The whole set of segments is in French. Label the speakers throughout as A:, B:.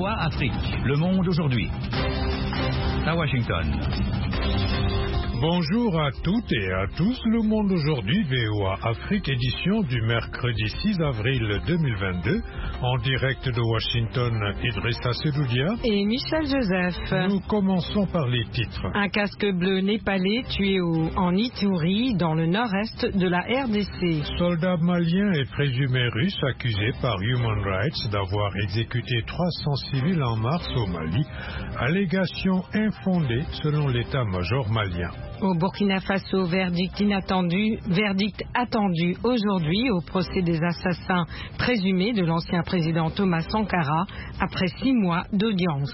A: VOA Afrique. Le monde aujourd'hui. À Washington.
B: Bonjour à toutes et à tous. Le monde aujourd'hui, VOA Afrique, édition du mercredi 6 avril 2022. En direct de Washington, Idrissa Seloudia
C: et Michel Joseph.
B: Nous commençons par les titres.
C: Un casque bleu népalais tué en Ituri, dans le nord-est de la RDC.
B: Soldat malien et présumé russe accusé par Human Rights d'avoir exécuté 300 civils en mars au Mali. Allégation infondée selon l'état-major malien.
C: Au Burkina Faso, verdict attendu aujourd'hui au procès des assassins présumés de l'ancien président Thomas Sankara après 6 mois d'audience.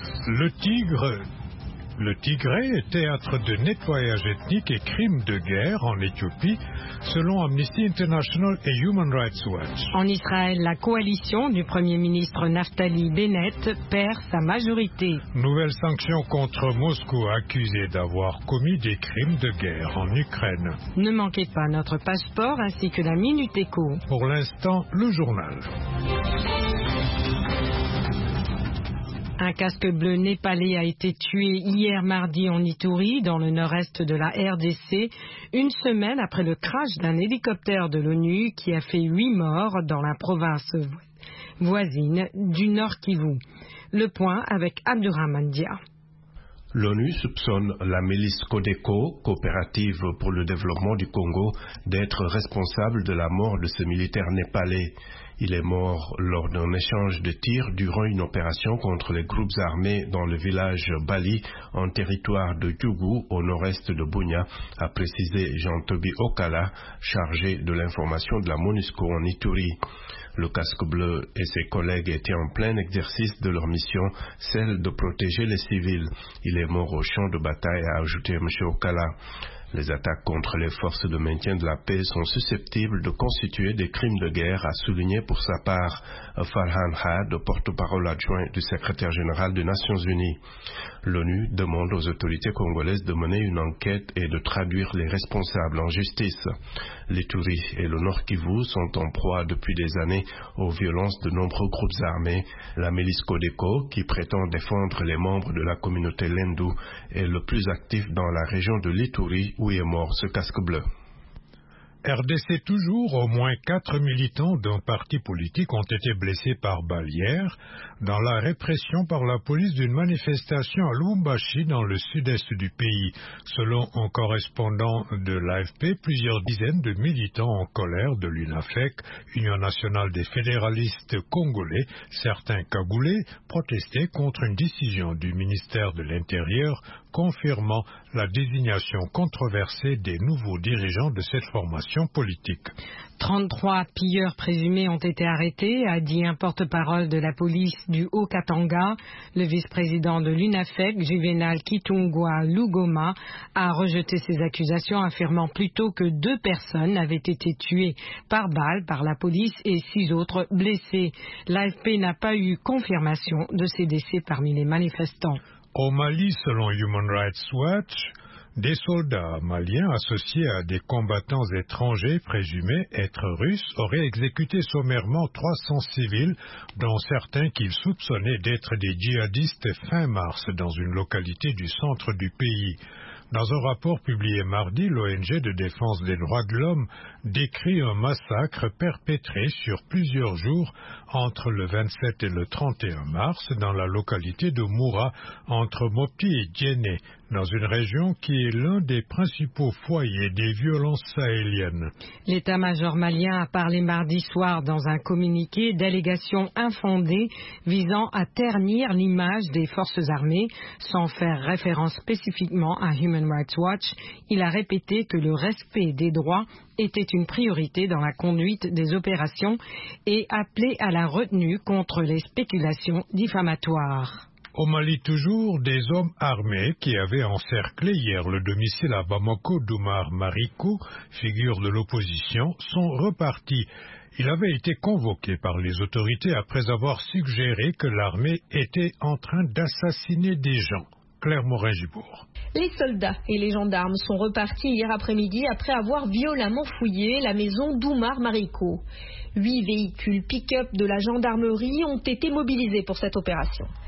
B: Le Tigré est théâtre de nettoyage ethnique et crimes de guerre en Éthiopie, selon Amnesty International et Human Rights Watch.
C: En Israël, la coalition du Premier ministre Naftali Bennett perd sa majorité.
B: Nouvelle sanction contre Moscou, accusé d'avoir commis des crimes de guerre en Ukraine.
C: Ne manquez pas notre passeport ainsi que la Minute Éco.
B: Pour l'instant, le journal.
C: Un casque bleu népalais a été tué hier mardi en Ituri, dans le nord-est de la RDC, une semaine après le crash d'un hélicoptère de l'ONU qui a fait 8 morts dans la province voisine du Nord Kivu. Le point avec Abdurrahman Dia.
D: L'ONU soupçonne la milice Codeco, coopérative pour le développement du Congo, d'être responsable de la mort de ce militaire népalais. Il est mort lors d'un échange de tirs durant une opération contre les groupes armés dans le village Bali, en territoire de Djougou, au nord-est de Bunia, a précisé Jean-Toby Okala, chargé de l'information de la MONUSCO en Ituri. Le casque bleu et ses collègues étaient en plein exercice de leur mission, celle de protéger les civils. Il est mort au champ de bataille, a ajouté M. Okala. Les attaques contre les forces de maintien de la paix sont susceptibles de constituer des crimes de guerre, a souligné pour sa part Farhan Had, porte-parole adjoint du secrétaire général des Nations Unies. L'ONU demande aux autorités congolaises de mener une enquête et de traduire les responsables en justice. L'Ituri et le Nord Kivu sont en proie depuis des années aux violences de nombreux groupes armés. La milice Codeco, qui prétend défendre les membres de la communauté Lendu, est le plus actif dans la région de l'Ituri où est mort ce casque bleu.
B: RDC toujours, au moins 4 militants d'un parti politique ont été blessés par balle hier dans la répression par la police d'une manifestation à Lubumbashi dans le sud-est du pays. Selon un correspondant de l'AFP, plusieurs dizaines de militants en colère de l'UNAFEC, Union nationale des fédéralistes congolais, certains cagoulés, protestaient contre une décision du ministère de l'Intérieur confirmant la désignation controversée des nouveaux dirigeants de cette formation politique.
C: 33 pilleurs présumés ont été arrêtés, a dit un porte-parole de la police du Haut-Katanga. Le vice-président de l'UNAFEC, Juvenal Kitungwa Lugoma, a rejeté ces accusations, affirmant plutôt que 2 personnes avaient été tuées par balle par la police et 6 autres blessées. L'AFP n'a pas eu confirmation de ces décès parmi les manifestants.
B: Au Mali, selon Human Rights Watch, des soldats maliens associés à des combattants étrangers présumés être russes auraient exécuté sommairement 300 civils, dont certains qu'ils soupçonnaient d'être des djihadistes fin mars dans une localité du centre du pays. Dans un rapport publié mardi, l'ONG de défense des droits de l'homme décrit un massacre perpétré sur plusieurs jours entre le 27 et le 31 mars dans la localité de Moura, entre Mopti et Djenné, dans une région qui est l'un des principaux foyers des violences sahéliennes.
C: L'état-major malien a parlé mardi soir dans un communiqué d'allégations infondées visant à ternir l'image des forces armées, sans faire référence spécifiquement à Human Rights Watch. Il a répété que le respect des droits était une priorité dans la conduite des opérations et appelé à la retenue contre les spéculations diffamatoires.
B: Au Mali toujours, des hommes armés qui avaient encerclé hier le domicile à Bamako d'Oumar Marikou, figure de l'opposition, sont repartis. Il avait été convoqué par les autorités après avoir suggéré que l'armée était en train d'assassiner des gens. Claire Morin-Gibourg.
E: Les soldats et les gendarmes sont repartis hier après-midi après avoir violemment fouillé la maison d'Oumar Marikou. 8 véhicules pick-up de la gendarmerie ont été mobilisés pour cette opération.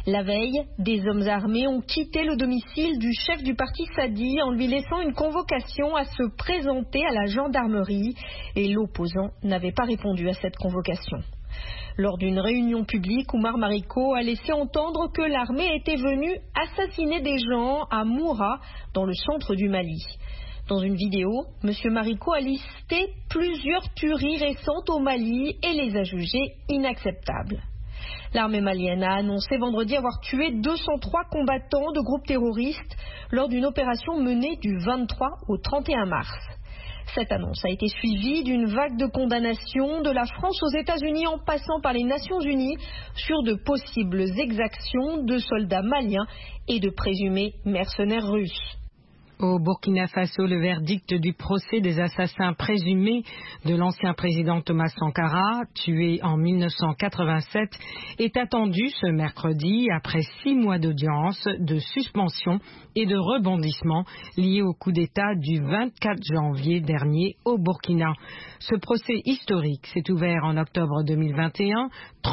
E: La veille, des hommes armés ont quitté le domicile du chef du parti Sadi en lui laissant une convocation à se présenter à la gendarmerie et l'opposant n'avait pas répondu à cette convocation. Lors d'une réunion publique, Oumar Mariko a laissé entendre que l'armée était venue assassiner des gens à Moura, dans le centre du Mali. Dans une vidéo, M. Mariko a listé plusieurs tueries récentes au Mali et les a jugées inacceptables. L'armée malienne a annoncé vendredi avoir tué 203 combattants de groupes terroristes lors d'une opération menée du 23 au 31 mars. Cette annonce a été suivie d'une vague de condamnations de la France aux États-Unis en passant par les Nations Unies sur de possibles exactions de soldats maliens et de présumés mercenaires russes.
C: Au Burkina Faso, le verdict du procès des assassins présumés de l'ancien président Thomas Sankara, tué en 1987, est attendu ce mercredi après 6 mois d'audience, de suspension et de rebondissement liés au coup d'État du 24 janvier dernier au Burkina. Ce procès historique s'est ouvert en octobre 2021,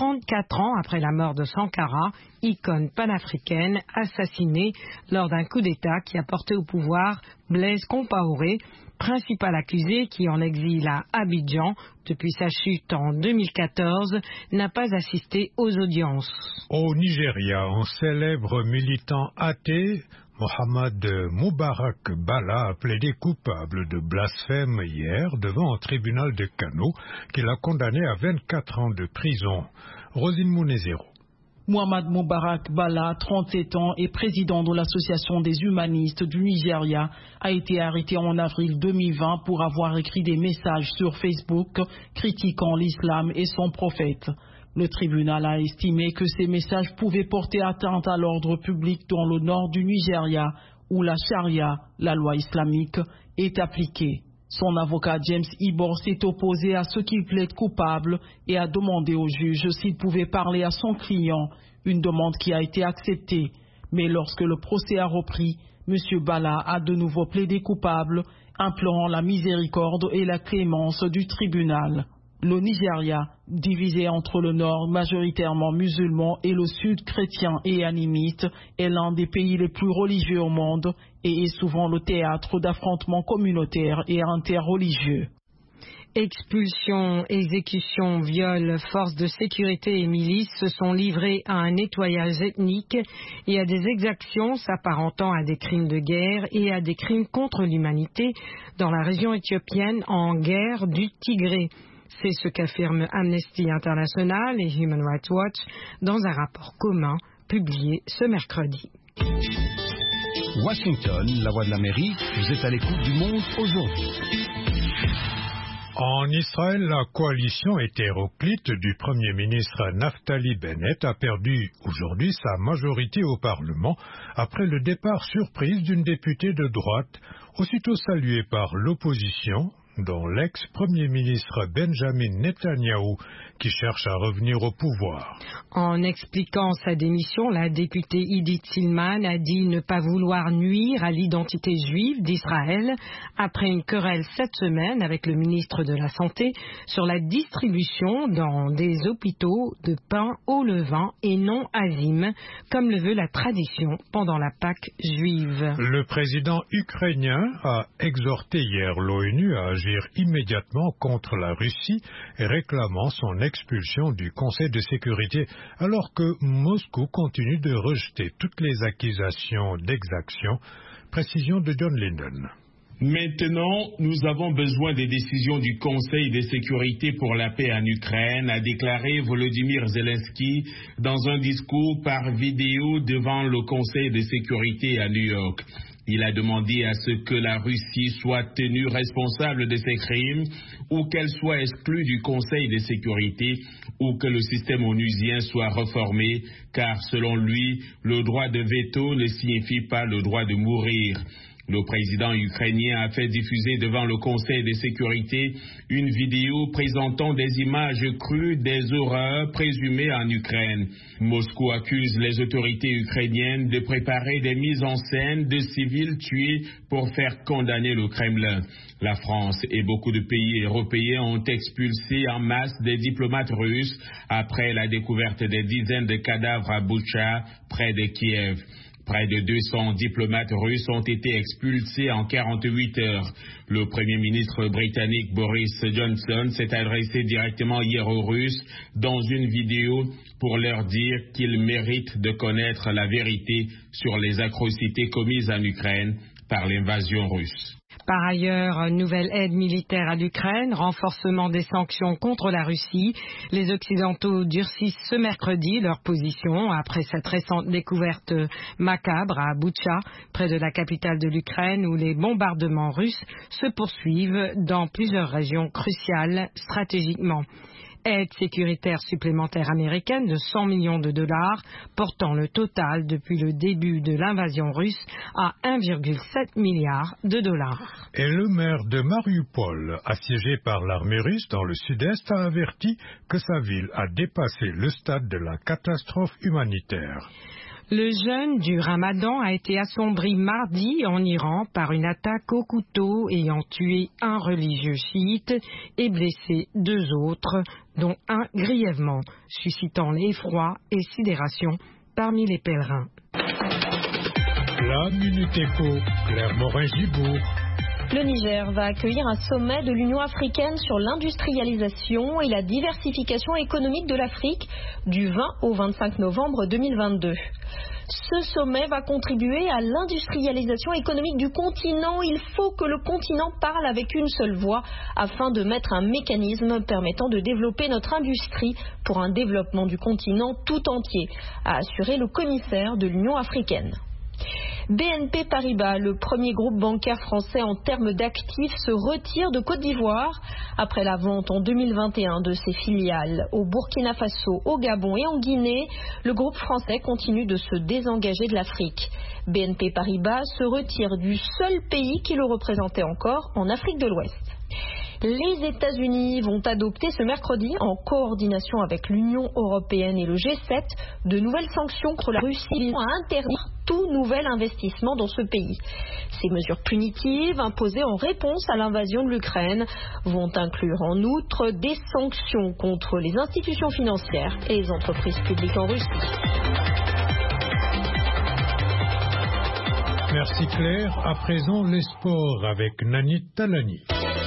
C: 34 ans après la mort de Sankara, icône panafricaine assassinée lors d'un coup d'État qui a porté au pouvoir Blaise Compaoré, principal accusé qui en exil à Abidjan depuis sa chute en 2014, n'a pas assisté aux audiences.
B: Au Nigeria, un célèbre militant athée, Mohamed Moubarak Bala, a plaidé coupable de blasphème hier devant un tribunal de Kano qui l'a condamné à 24 ans de prison. Rosine Mounezero.
F: Mohamed Moubarak Bala, 37 ans, et président de l'Association des humanistes du Nigeria, a été arrêté en avril 2020 pour avoir écrit des messages sur Facebook critiquant l'islam et son prophète. Le tribunal a estimé que ces messages pouvaient porter atteinte à l'ordre public dans le nord du Nigeria, où la charia, la loi islamique, est appliquée. Son avocat James Ibor s'est opposé à ce qu'il plaide coupable et a demandé au juge s'il pouvait parler à son client, une demande qui a été acceptée. Mais lorsque le procès a repris, M. Bala a de nouveau plaidé coupable, implorant la miséricorde et la clémence du tribunal. Le Nigeria, divisé entre le nord majoritairement musulman et le sud chrétien et animiste, est l'un des pays les plus religieux au monde et est souvent le théâtre d'affrontements communautaires et interreligieux.
C: Expulsions, exécutions, viols, forces de sécurité et milices se sont livrés à un nettoyage ethnique et à des exactions s'apparentant à des crimes de guerre et à des crimes contre l'humanité dans la région éthiopienne en guerre du Tigré. C'est ce qu'affirment Amnesty International et Human Rights Watch dans un rapport commun publié ce mercredi.
A: Washington, la voix de l'Amérique, vous êtes à l'écoute du monde aujourd'hui.
B: En Israël, la coalition hétéroclite du Premier ministre Naftali Bennett a perdu aujourd'hui sa majorité au Parlement après le départ surprise d'une députée de droite, aussitôt saluée par l'opposition, dont l'ex-premier ministre Benjamin Netanyahou, qui cherche à revenir au pouvoir.
C: En expliquant sa démission, la députée Idit Silman a dit ne pas vouloir nuire à l'identité juive d'Israël après une querelle cette semaine avec le ministre de la Santé sur la distribution dans des hôpitaux de pain au levain et non azim, comme le veut la tradition pendant la Pâque juive.
B: Le président ukrainien a exhorté hier l'ONU à agir immédiatement contre la Russie et réclamant son expulsion du Conseil de sécurité, alors que Moscou continue de rejeter toutes les accusations d'exaction. Précision de John Linden.
G: Maintenant, nous avons besoin des décisions du Conseil de sécurité pour la paix en Ukraine, a déclaré Volodymyr Zelensky dans un discours par vidéo devant le Conseil de sécurité à New York. Il a demandé à ce que la Russie soit tenue responsable de ses crimes ou qu'elle soit exclue du Conseil de sécurité ou que le système onusien soit reformé, car selon lui, le droit de veto ne signifie pas le droit de mourir. Le président ukrainien a fait diffuser devant le Conseil de sécurité une vidéo présentant des images crues des horreurs présumées en Ukraine. Moscou accuse les autorités ukrainiennes de préparer des mises en scène de civils tués pour faire condamner le Kremlin. La France et beaucoup de pays européens ont expulsé en masse des diplomates russes après la découverte des dizaines de cadavres à Boutcha, près de Kiev. Près de 200 diplomates russes ont été expulsés en 48 heures. Le Premier ministre britannique Boris Johnson s'est adressé directement hier aux Russes dans une vidéo pour leur dire qu'ils méritent de connaître la vérité sur les atrocités commises en Ukraine par l'invasion russe.
C: Par ailleurs, nouvelle aide militaire à l'Ukraine, renforcement des sanctions contre la Russie. Les Occidentaux durcissent ce mercredi leur position après cette récente découverte macabre à Boutcha, près de la capitale de l'Ukraine, où les bombardements russes se poursuivent dans plusieurs régions cruciales stratégiquement. Aide sécuritaire supplémentaire américaine de 100 millions de dollars, portant le total depuis le début de l'invasion russe à 1,7 milliard de dollars.
B: Et le maire de Mariupol, assiégé par l'armée russe dans le sud-est, a averti que sa ville a dépassé le stade de la catastrophe humanitaire.
C: Le jeûne du Ramadan a été assombri mardi en Iran par une attaque au couteau ayant tué un religieux chiite et blessé 2 autres, dont un grièvement, suscitant l'effroi et sidération parmi les pèlerins.
B: La Minute Éco, Claire Morin-Gibourg.
E: Le Niger va accueillir un sommet de l'Union africaine sur l'industrialisation et la diversification économique de l'Afrique du 20 au 25 novembre 2022. Ce sommet va contribuer à l'industrialisation économique du continent. Il faut que le continent parle avec une seule voix afin de mettre un mécanisme permettant de développer notre industrie pour un développement du continent tout entier, a assuré le commissaire de l'Union africaine. BNP Paribas, le premier groupe bancaire français en termes d'actifs, se retire de Côte d'Ivoire. Après la vente en 2021 de ses filiales au Burkina Faso, au Gabon et en Guinée, le groupe français continue de se désengager de l'Afrique. BNP Paribas se retire du seul pays qui le représentait encore en Afrique de l'Ouest. Les États-Unis vont adopter ce mercredi, en coordination avec l'Union européenne et le G7, de nouvelles sanctions contre la Russie visant à interdire tout nouvel investissement dans ce pays. Ces mesures punitives, imposées en réponse à l'invasion de l'Ukraine, vont inclure en outre des sanctions contre les institutions financières et les entreprises publiques en Russie.
B: Merci Claire. À présent, les sports avec Nani Talani.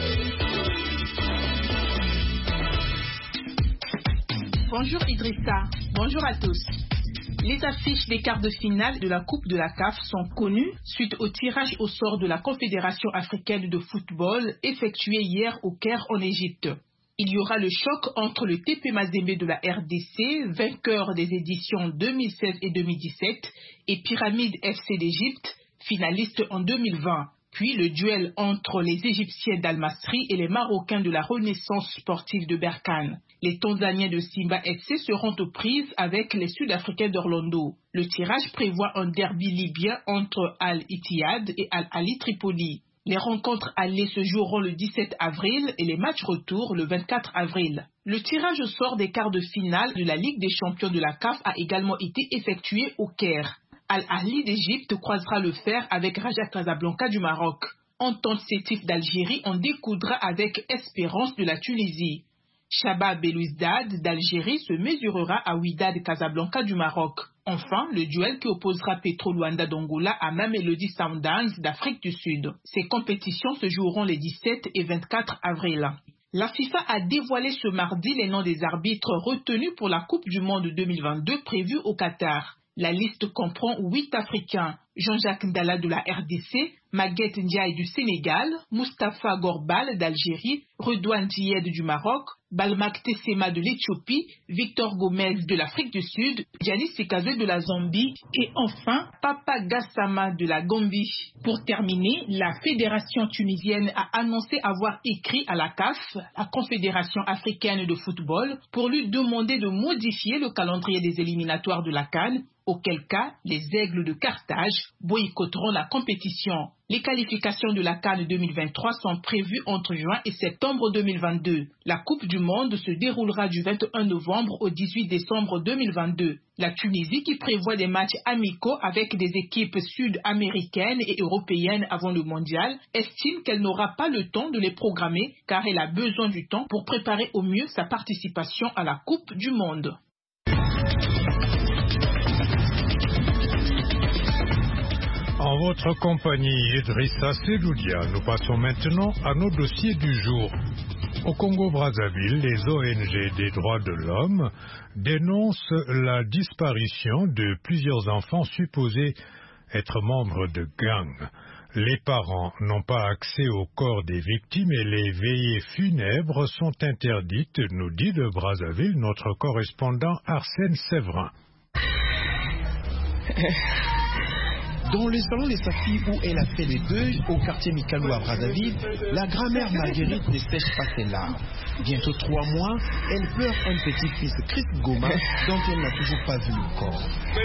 F: Bonjour Idrissa, bonjour à tous. Les affiches des quarts de finale de la Coupe de la CAF sont connues suite au tirage au sort de la Confédération africaine de football effectué hier au Caire en Égypte. Il y aura le choc entre le TP Mazembe de la RDC, vainqueur des éditions 2016 et 2017, et Pyramide FC d'Égypte, finaliste en 2020. Puis le duel entre les Égyptiens d'Al-Masri et les Marocains de la Renaissance sportive de Berkane. Les Tanzaniens de Simba FC seront aux prises avec les Sud-Africains d'Orlando. Le tirage prévoit un derby libyen entre Al-Ittihad et Al-Ali Tripoli. Les rencontres allées se joueront le 17 avril et les matchs retour le 24 avril. Le tirage au sort des quarts de finale de la Ligue des champions de la CAF a également été effectué au Caire. Al-Ahli d'Égypte croisera le fer avec Raja Casablanca du Maroc. Entente Sétif d'Algérie en découdra avec Espérance de la Tunisie. Shabab Belouizdad d'Algérie se mesurera à Wydad Casablanca du Maroc. Enfin, le duel qui opposera Petro Luanda d'Angola à Mamelodi Sundowns d'Afrique du Sud. Ces compétitions se joueront les 17 et 24 avril. La FIFA a dévoilé ce mardi les noms des arbitres retenus pour la Coupe du Monde 2022 prévue au Qatar. La liste comprend 8 Africains, Jean-Jacques Ndala de la RDC, Maguette Ndiaye du Sénégal, Mustapha Gorbal d'Algérie,
H: Redouane Died du Maroc, Balmak Tessema de l'Éthiopie, Victor Gomez de l'Afrique du Sud, Giannis Sekazwe de la Zambie et enfin Papa Gassama de la Gambie. Pour terminer, la Fédération tunisienne a annoncé avoir écrit à la CAF, la Confédération africaine de football, pour lui demander de modifier le calendrier des éliminatoires de la CAN, auquel cas les Aigles de Carthage boycotteront la compétition. Les qualifications de la CAN 2023 sont prévues entre juin et septembre 2022. La Coupe du Monde se déroulera du 21 novembre au 18 décembre 2022. La Tunisie, qui prévoit des matchs amicaux avec des équipes sud-américaines et européennes avant le mondial, estime qu'elle n'aura pas le temps de les programmer car elle a besoin du temps pour préparer au mieux sa participation à la Coupe du Monde.
B: En votre compagnie, Idrissa Seloudia, nous passons maintenant à nos dossiers du jour. Au Congo-Brazzaville, les ONG des droits de l'homme dénoncent la disparition de plusieurs enfants supposés être membres de gangs. Les parents n'ont pas accès au corps des victimes et les veillées funèbres sont interdites, nous dit de Brazzaville notre correspondant Arsène Séverin.
I: Dans le salon des Safi où elle a fait le deuil au quartier Mikalou à Brazzaville, la grand-mère Marguerite ne sèche pas ses larmes. Bientôt 3 mois, elle pleure un petit-fils, Chris Goma, dont elle n'a toujours pas vu le corps.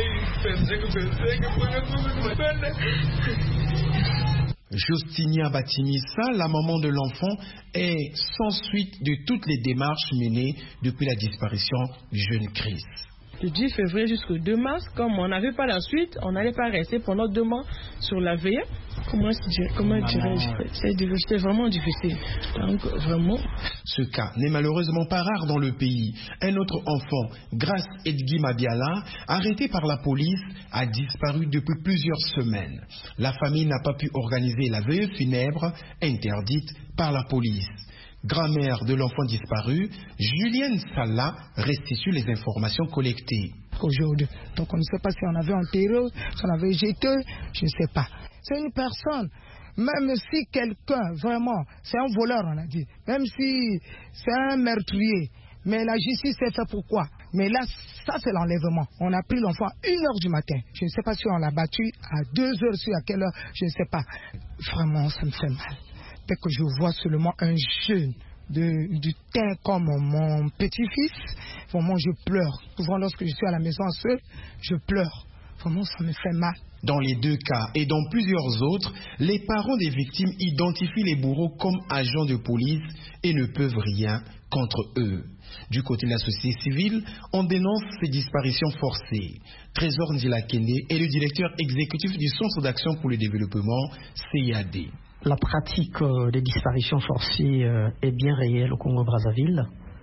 I: Justinia Batimissa, la maman de l'enfant, est sans suite de toutes les démarches menées depuis la disparition du jeune Chris.
J: Du 10 février jusqu'au 2 mars, comme on n'avait pas la suite, on n'allait pas rester pendant 2 mois sur la veille. Comment dirais-je? C'est vraiment difficile. Donc, vraiment.
I: Ce cas n'est malheureusement pas rare dans le pays. Un autre enfant, Grace Edgui Mabiala, arrêté par la police, a disparu depuis plusieurs semaines. La famille n'a pas pu organiser la veille funèbre interdite par la police. Grand-mère de l'enfant disparu, Julienne Salah restitue les informations collectées.
K: Aujourd'hui, donc on ne sait pas si on avait enterré, si on avait jeté, je ne sais pas. C'est une personne, même si quelqu'un, vraiment, c'est un voleur, on a dit, même si c'est un meurtrier, mais la justice s'est fait pourquoi? Mais là, ça c'est l'enlèvement. On a pris l'enfant à 1h du matin. Je ne sais pas si on l'a battu à 2h, si à quelle heure, je ne sais pas. Vraiment, ça me fait mal. Dès que je vois seulement un jeune du teint comme mon petit-fils, vraiment je pleure. Souvent lorsque je suis à la maison seule, je pleure. Vraiment ça me fait mal.
I: Dans les 2 cas et dans plusieurs autres, les parents des victimes identifient les bourreaux comme agents de police et ne peuvent rien contre eux. Du côté de la société civile, on dénonce ces disparitions forcées. Trésor Ndilakende est le directeur exécutif du Centre d'action pour le développement, CIAD.
L: La pratique des disparitions forcées est bien réelle au Congo-Brazzaville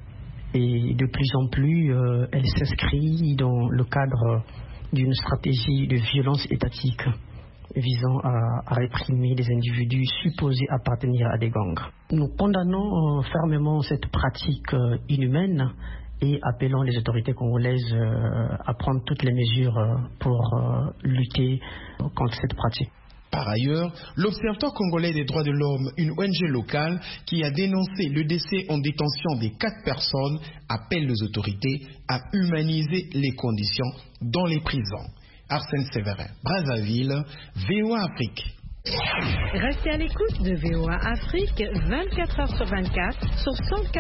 L: et de plus en plus elle s'inscrit dans le cadre d'une stratégie de violence étatique visant à réprimer des individus supposés appartenir à des gangs. Nous condamnons fermement cette pratique inhumaine et appelons les autorités congolaises à prendre toutes les mesures pour lutter contre cette pratique.
I: Par ailleurs, l'Observatoire congolais des droits de l'homme, une ONG locale qui a dénoncé le décès en détention des 4 personnes, appelle les autorités à humaniser les conditions dans les prisons. Arsène Séverin, Brazzaville, VOA Afrique.
C: Restez à l'écoute de VOA Afrique 24h sur 24 sur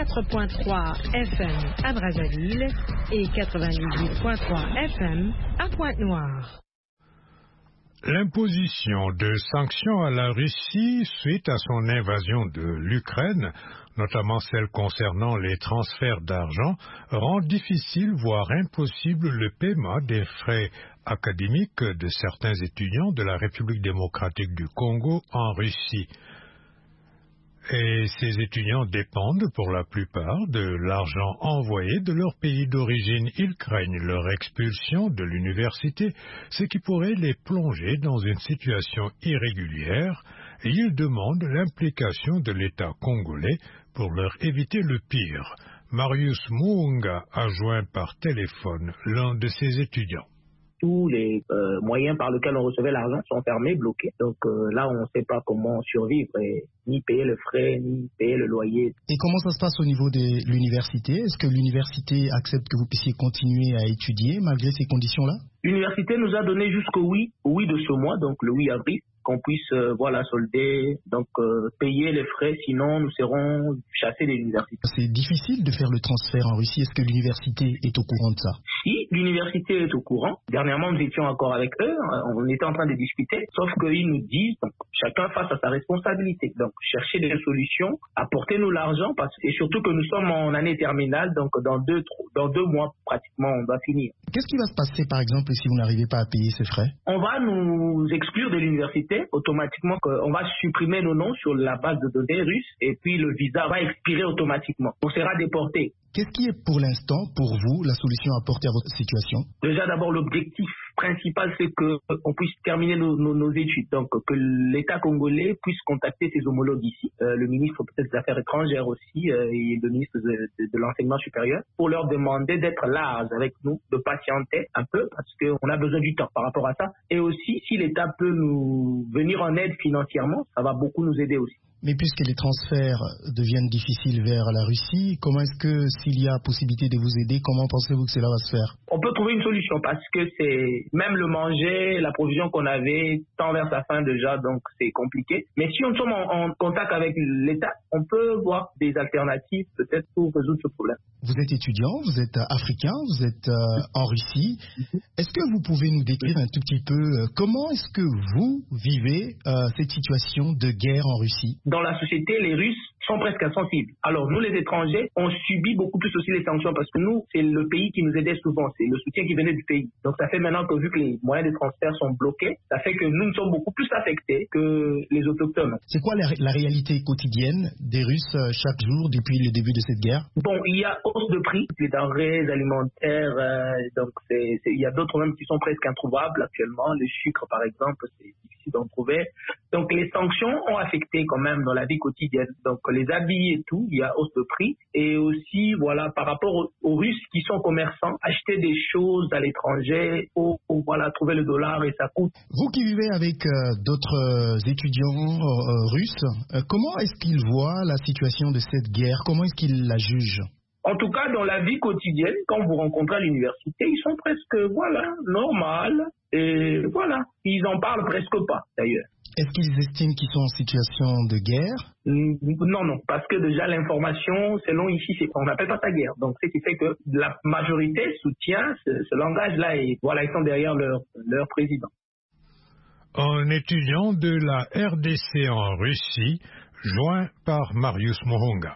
C: 104.3 FM à Brazzaville et 98.3 FM à Pointe-Noire.
B: L'imposition de sanctions à la Russie suite à son invasion de l'Ukraine, notamment celle concernant les transferts d'argent, rend difficile, voire impossible, le paiement des frais académiques de certains étudiants de la République démocratique du Congo en Russie. Et ces étudiants dépendent pour la plupart de l'argent envoyé de leur pays d'origine. Ils craignent leur expulsion de l'université, ce qui pourrait les plonger dans une situation irrégulière, et ils demandent l'implication de l'État congolais pour leur éviter le pire. Marius Muunga a joint par téléphone l'un de ces étudiants.
M: tous les moyens par lesquels on recevait l'argent sont fermés, bloqués. Donc là, on ne sait pas comment survivre et ni payer le frais, ni payer le loyer.
N: Et comment ça se passe au niveau de l'université? Est-ce que l'université accepte que vous puissiez continuer à étudier malgré ces conditions-là?
M: L'université nous a donné jusqu'au oui de ce mois, donc le 8 avril, qu'on puisse solder, donc payer les frais, sinon nous serons chassés de l'université.
N: C'est difficile de faire le transfert en Russie. Est-ce que l'université est au courant de ça?
M: Si, l'université est au courant. Dernièrement, nous étions encore avec eux, on était en train de discuter, sauf qu'ils nous disent, donc, chacun face à sa responsabilité. Donc, chercher des solutions, apportez-nous l'argent, et surtout que nous sommes en année terminale, donc dans deux mois pratiquement, on doit finir.
N: Qu'est-ce qui va se passer, par exemple, si vous n'arrivez pas à payer ces frais?
M: On va nous exclure de l'université automatiquement. On va supprimer nos noms sur la base de données russes et puis le visa va expirer automatiquement. On sera déporté.
N: Qu'est-ce qui est pour l'instant, pour vous, la solution à apporter à votre situation?
M: Déjà, d'abord, l'objectif principal, c'est qu'on puisse terminer nos études. Donc, que l'État congolais puisse contacter ses homologues ici, le ministre peut-être des Affaires étrangères aussi et le ministre de l'Enseignement supérieur, pour leur demander d'être large avec nous, de patienter un peu, parce qu'on a besoin du temps par rapport à ça. Et aussi, si l'État peut nous venir en aide financièrement, ça va beaucoup nous aider aussi.
N: Mais puisque les transferts deviennent difficiles vers la Russie, comment est-ce que, s'il y a possibilité de vous aider, comment pensez-vous que cela va se faire?
M: On peut trouver une solution parce que c'est même le manger, la provision qu'on avait tend vers sa fin déjà, donc c'est compliqué. Mais si on sommes en contact avec l'État, on peut voir des alternatives peut-être pour résoudre ce problème.
N: Vous êtes étudiant, vous êtes africain, vous êtes en Russie. Est-ce que vous pouvez nous décrire un tout petit peu comment est-ce que vous vivez cette situation de guerre en Russie?
M: Dans la société, les Russes sont presque insensibles. Alors nous, les étrangers, on subit beaucoup plus aussi les sanctions parce que nous, c'est le pays qui nous aidait souvent, c'est le soutien qui venait du pays. Donc ça fait maintenant que vu que les moyens de transfert sont bloqués, ça fait que nous sommes beaucoup plus affectés que les autochtones.
N: C'est quoi la réalité quotidienne des Russes chaque jour depuis le début de cette guerre?
M: Bon, il y a hausse de prix, les denrées alimentaires, donc il y a d'autres même qui sont presque introuvables actuellement. Le sucre, par exemple, c'est difficile d'en trouver. Donc les sanctions ont affecté quand même dans la vie quotidienne. Donc les habits et tout, il y a hausse de prix. Et aussi, voilà, par rapport aux Russes qui sont commerçants, acheter des choses à l'étranger, voilà, trouver le dollar et ça coûte.
N: Vous qui vivez avec d'autres étudiants russes, comment est-ce qu'ils voient la situation de cette guerre? Comment est-ce qu'ils la jugent?
M: En tout cas, dans la vie quotidienne, quand vous rencontrez à l'université, ils sont presque, normal. Et voilà, ils en parlent presque pas, d'ailleurs.
N: Est-ce qu'ils estiment qu'ils sont en situation de guerre?
M: Non, parce que déjà l'information, selon ici, on n'appelle pas ça guerre. Donc, ce qui fait que la majorité soutient ce langage-là et voilà, ils sont derrière leur président.
B: Un étudiant de la RDC en Russie, joint par Marius Mohonga.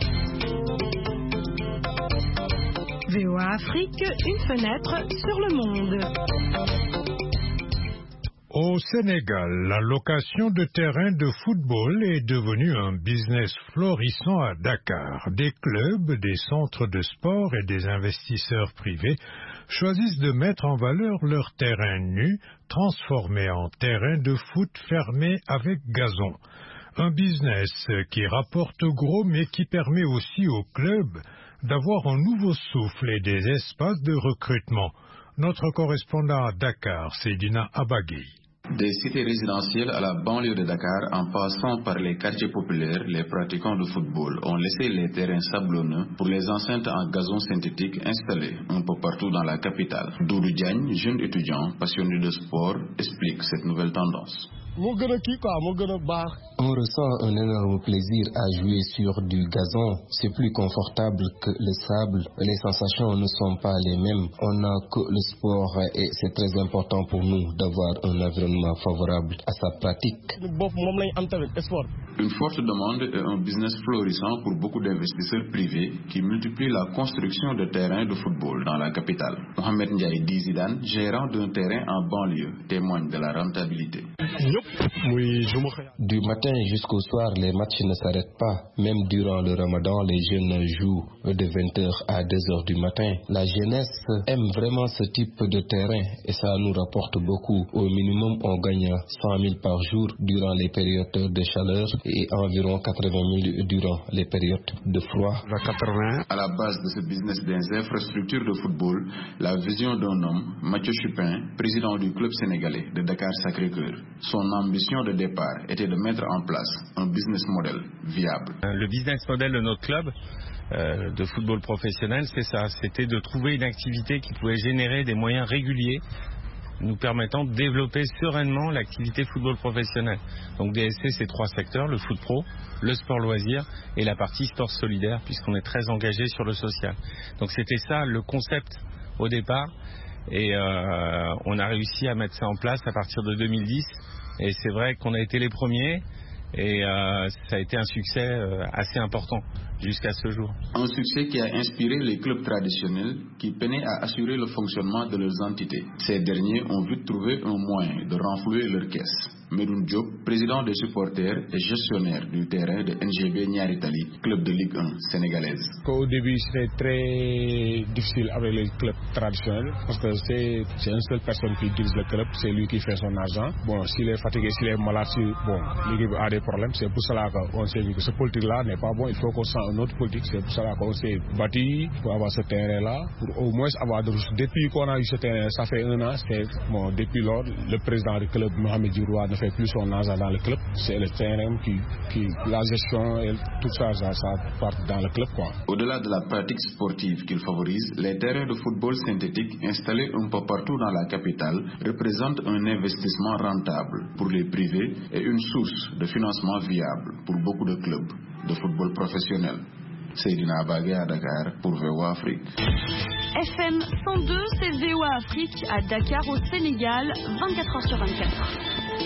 C: VOA Afrique, une fenêtre sur le monde.
B: Au Sénégal, la location de terrains de football est devenue un business florissant à Dakar. Des clubs, des centres de sport et des investisseurs privés choisissent de mettre en valeur leurs terrains nus, transformés en terrains de foot fermés avec gazon. Un business qui rapporte gros mais qui permet aussi aux clubs d'avoir un nouveau souffle et des espaces de recrutement. Notre correspondant à Dakar, Seydina Abagui.
O: Des cités résidentielles à la banlieue de Dakar, en passant par les quartiers populaires, les pratiquants de football ont laissé les terrains sablonneux pour les enceintes en gazon synthétique installées un peu partout dans la capitale. Doudou Diagne, jeune étudiant passionné de sport, explique cette nouvelle tendance.
P: On ressent un énorme plaisir à jouer sur du gazon. C'est plus confortable que le sable. Les sensations ne sont pas les mêmes. On n'a que le sport et c'est très important pour nous d'avoir un environnement favorable à sa pratique.
O: Une forte demande et un business florissant pour beaucoup d'investisseurs privés qui multiplient la construction de terrains de football dans la capitale. Mohamed Ndiaye Dizidane, gérant d'un terrain en banlieue, témoigne de la rentabilité.
P: Du matin jusqu'au soir, les matchs ne s'arrêtent pas. Même durant le ramadan, les jeunes jouent de 20h à 2h du matin. La jeunesse aime vraiment ce type de terrain et ça nous rapporte beaucoup. Au minimum, on gagne 100 000 par jour durant les périodes de chaleur et environ 80 000 durant les périodes de froid.
O: À la base de ce business des infrastructures de football, la vision d'un homme, Mathieu Chupin, président du club sénégalais de Dakar Sacré-Cœur. Son ambition de départ était de mettre en place un business model viable.
Q: Le business model de notre club de football professionnel, c'est ça, c'était de trouver une activité qui pouvait générer des moyens réguliers nous permettant de développer sereinement l'activité football professionnel. Donc DSC, c'est 3 secteurs, le foot pro, le sport loisir et la partie sport solidaire, puisqu'on est très engagé sur le social. Donc c'était ça le concept au départ, et on a réussi à mettre ça en place à partir de 2010, et c'est vrai qu'on a été les premiers, et ça a été un succès assez important jusqu'à ce jour.
O: Un succès qui a inspiré les clubs traditionnels qui peinaient à assurer le fonctionnement de leurs entités. Ces derniers ont vite trouvé un moyen de renflouer leur caisse. Medoun Diop, président des supporters et gestionnaire du terrain de NGB Niaritali, club de Ligue 1 sénégalaise.
R: Au début, c'était très difficile avec les clubs traditionnels parce que c'est une seule personne qui dirige le club, c'est lui qui fait son argent. Bon, s'il est fatigué, s'il est malade, l'équipe a des problèmes. C'est pour cela qu'on s'est dit que ce politique-là n'est pas bon. Il faut qu'on sente une autre politique. C'est pour cela qu'on s'est battu pour avoir ce terrain-là, pour au moins avoir de ressources. Depuis qu'on a eu ce terrain, ça fait 1 an. Depuis lors, le président du club, Mohamed Diroua, ne fait plus son argent dans le club. C'est le terrain qui la gestion et tout ça part dans le club, quoi.
O: Au-delà de la pratique sportive qu'il favorise, les terrains de football synthétique installés un peu partout dans la capitale représentent un investissement rentable pour les privés et une source de financement viable pour beaucoup de clubs de football professionnel. Seydina Bagé à Dakar pour VOA Afrique.
S: FM 102, c'est VOA Afrique à Dakar au Sénégal, 24h/24.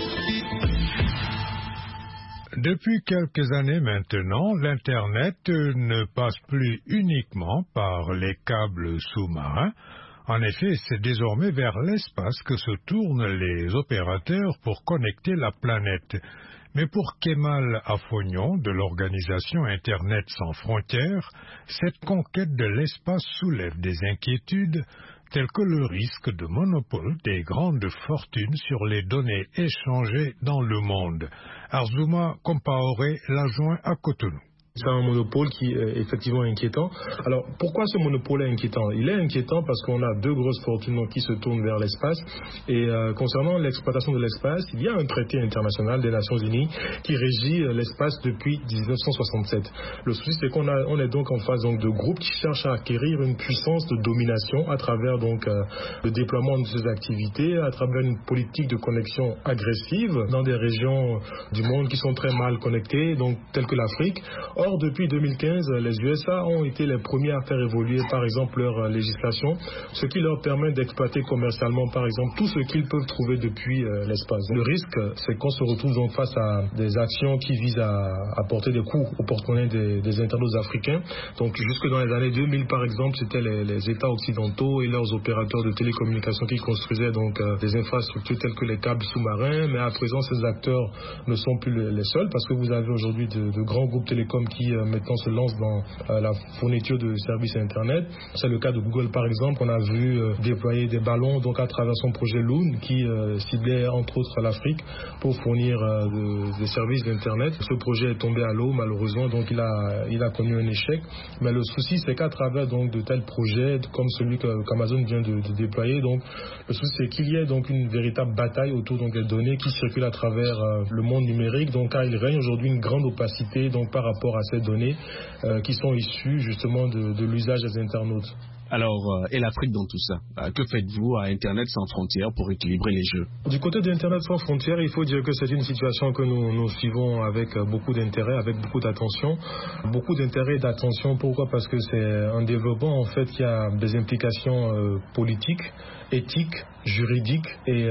B: Depuis quelques années maintenant, l'Internet ne passe plus uniquement par les câbles sous-marins. En effet, c'est désormais vers l'espace que se tournent les opérateurs pour connecter la planète. Mais pour Kemal Afognon, de l'organisation Internet sans frontières, cette conquête de l'espace soulève des inquiétudes telles que le risque de monopole des grandes fortunes sur les données échangées dans le monde. Arzouma Compaoré l'a joint à Cotonou.
T: C'est un monopole qui est effectivement inquiétant. Alors, pourquoi ce monopole est inquiétant? Il est inquiétant parce qu'on a 2 grosses fortunes qui se tournent vers l'espace. Et concernant l'exploitation de l'espace, il y a un traité international des Nations Unies qui régit l'espace depuis 1967. Le souci, c'est qu'on est donc en face de groupes qui cherchent à acquérir une puissance de domination à travers le déploiement de ces activités, à travers une politique de connexion agressive dans des régions du monde qui sont très mal connectées, donc telles que l'Afrique. Or, depuis 2015, les USA ont été les premiers à faire évoluer, par exemple, leur législation, ce qui leur permet d'exploiter commercialement, par exemple, tout ce qu'ils peuvent trouver depuis l'espace. Le risque, c'est qu'on se retrouve donc face à des actions qui visent à apporter des coups au porte-monnaie des internautes africains. Donc, jusque dans les années 2000, par exemple, c'était les États occidentaux et leurs opérateurs de télécommunications qui construisaient donc des infrastructures telles que les câbles sous-marins. Mais à présent, ces acteurs ne sont plus les seuls parce que vous avez aujourd'hui de grands groupes télécoms qui maintenant se lancent dans la fourniture de services Internet. C'est le cas de Google par exemple. On a vu déployer des ballons donc à travers son projet Loon qui ciblait entre autres l'Afrique pour fournir des services d'Internet. Ce projet est tombé à l'eau malheureusement, donc il a connu un échec. Mais le souci c'est qu'à travers donc de tels projets comme celui qu'Amazon vient de déployer, donc le souci c'est qu'il y ait donc une véritable bataille autour donc des données qui circulent à travers le monde numérique. Donc car il règne aujourd'hui une grande opacité donc par rapport à ces données qui sont issues justement de l'usage des internautes.
U: Alors, et l'Afrique dans tout ça? Que faites-vous à Internet sans frontières pour équilibrer les jeux?
T: Du côté d'Internet sans frontières, il faut dire que c'est une situation que nous suivons avec beaucoup d'intérêt, avec beaucoup d'attention. Beaucoup d'intérêt et d'attention, pourquoi? Parce que c'est un développement en fait qui a des implications politiques, éthiques, juridiques et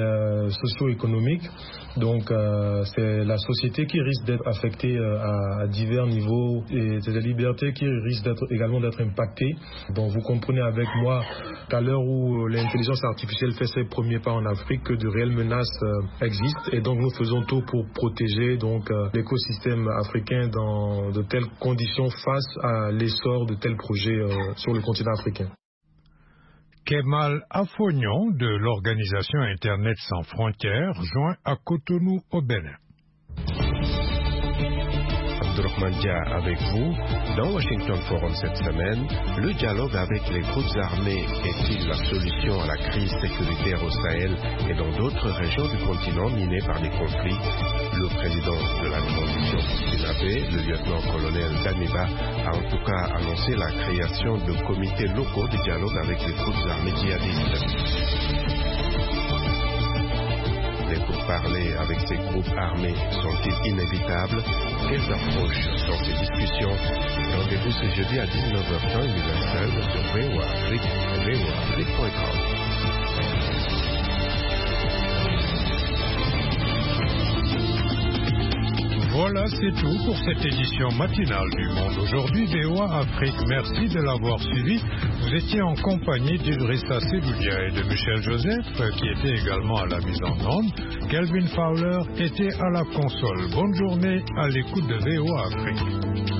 T: socio-économiques. Donc c'est la société qui risque d'être affectée à divers niveaux fondamentaux et des libertés qui risquent également d'être impactées. Donc vous comprenez avec moi qu'à l'heure où l'intelligence artificielle fait ses premiers pas en Afrique, que de réelles menaces existent, et donc nous faisons tout pour protéger l'écosystème africain dans de telles conditions face à l'essor de tels projets sur le continent africain.
B: Kemal Afognon de l'organisation Internet sans frontières joint à Cotonou au Bénin.
D: Abdourahmane Dia avec vous. Dans Washington Forum cette semaine, le dialogue avec les groupes armés est-il la solution à la crise sécuritaire au Sahel et dans d'autres régions du continent minées par des conflits? Le président de la transition burkinabé, le lieutenant-colonel Damiba, a en tout cas annoncé la création de comités locaux de dialogue avec les groupes armés djihadistes. Les pourparlers avec ces groupes armés sont-ils inévitables? Quelles approches dans ces discussions? Rendez-vous ce jeudi à 19h temps universel sur VOA Afrique et voaafrique.com.
B: Voilà, c'est tout pour cette édition matinale du Monde aujourd'hui. VOA Afrique, merci de l'avoir suivi. Vous étiez en compagnie d'Idrissa Seloudia et de Michel Joseph, qui était également à la mise en onde. Kelvin Fowler était à la console. Bonne journée à l'écoute de VOA Afrique.